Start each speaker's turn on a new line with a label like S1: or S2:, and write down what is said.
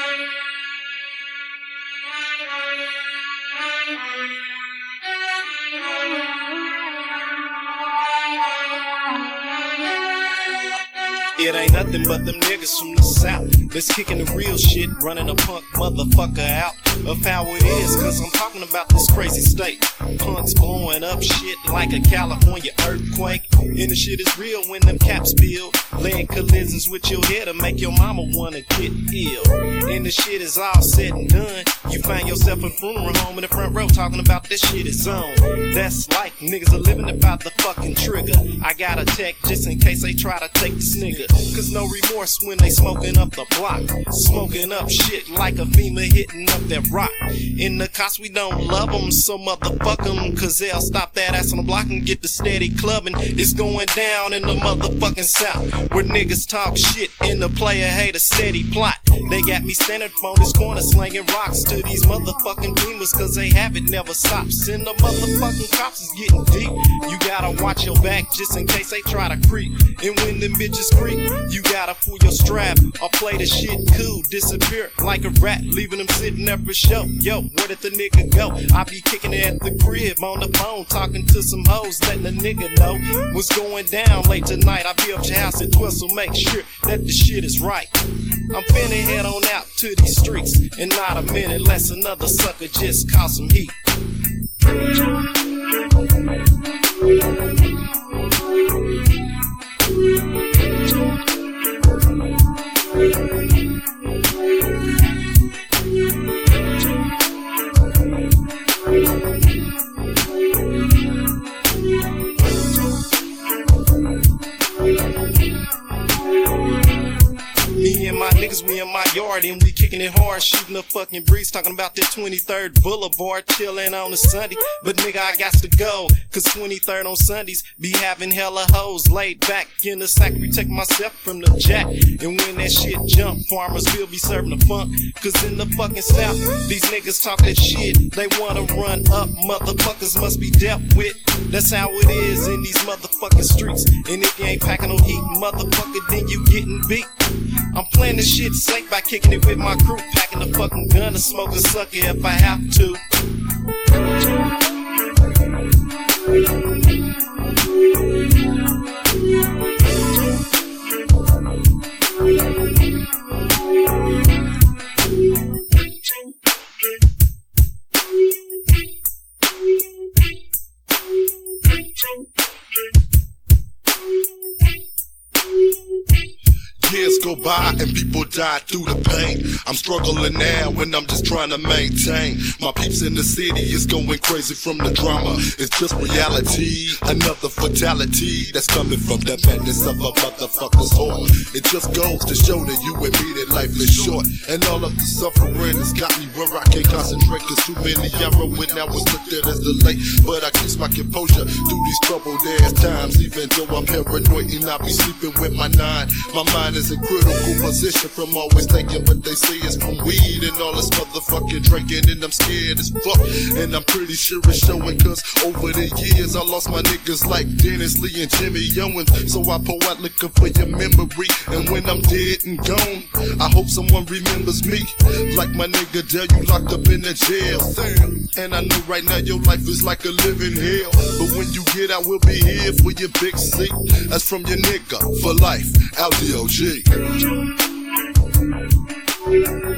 S1: It ain't nothing but them niggas from the south that's kicking the real shit, running a punk motherfucker out of how it is, cause I'm talking about this crazy state. Punks blowing up shit like a California earthquake. And the shit is real when them caps build. Laying collisions with your head to make your mama wanna get ill. And the shit is all said and done, you find yourself in a funeral home in the front row talking about this shit is on. That's like niggas are living about the fucking trigger. I got a tech just in case they try to take this nigga. Cause no remorse when they smoking up the block. Smoking up shit like a FEMA hitting up that rock. In the cops we don't love them, so motherfuck them, cause they'll stop that ass on the block and get the steady clubbing. It's going down in the motherfucking south, where niggas talk shit and the player hate a steady plot. They got me standing on this corner slinging rocks to these motherfucking demons, cause they have it never stops. And the motherfucking cops is getting deep. You gotta watch your back just in case they try to creep. And when them bitches creep, you gotta pull your strap or play the shit cool. Disappear like a rat, leaving them sitting there for show. Yo, where did the nigga go? I be kicking it at the crib on the phone, talking to some hoes, letting the nigga know what's going down late tonight. I be up your house at 12, so make sure that the shit is right. I'm finna head on out to these streets, and not a minute less another sucker just caught some heat. Me and my niggas, we in my yard and we kicking it hard, shooting a fucking breeze, talking about that 23rd Boulevard, chilling on a Sunday. But nigga, I got to go, cause 23rd on Sundays be having hella hoes laid back in the sack, protect myself from the jack. And when that shit jump, farmers will be serving the funk, cause in the fucking south, these niggas talk that shit, they wanna run up, motherfuckers must be dealt with. That's how it is in these motherfucking streets. And if you ain't packing no heat, motherfucker, then you getting beat. I'm playing this shit safe by kicking it with my crew, packing the fucking gun and smoke a sucker if I have to.
S2: Years go by and people die through the pain. I'm struggling now when I'm just trying to maintain. My peeps in the city is going crazy from the drama. It's just reality, another fatality that's coming from the madness of a motherfucker's heart. It just goes to show that you and me that life is short, and all of the suffering has got me where I can't concentrate, cause too many arrow when I was looked at as the late. But I keep my composure through these troubled ass times, even though I'm paranoid and I be sleeping with my nine. My mind is in critical position from always thinking what they say is from weed and all this motherfucking drinking, and I'm scared as fuck, and I'm pretty sure it's showing, cause over the years I lost my niggas like Dennis Lee and Jimmy Owens. So I pour out looking for your memory, and when I'm dead and gone, I hope someone remembers me like my nigga Dell, you locked up in the jail. And I know right now your life is like a living hell, but when you get out we'll be here for your big C. That's from your nigga for life, LDOG.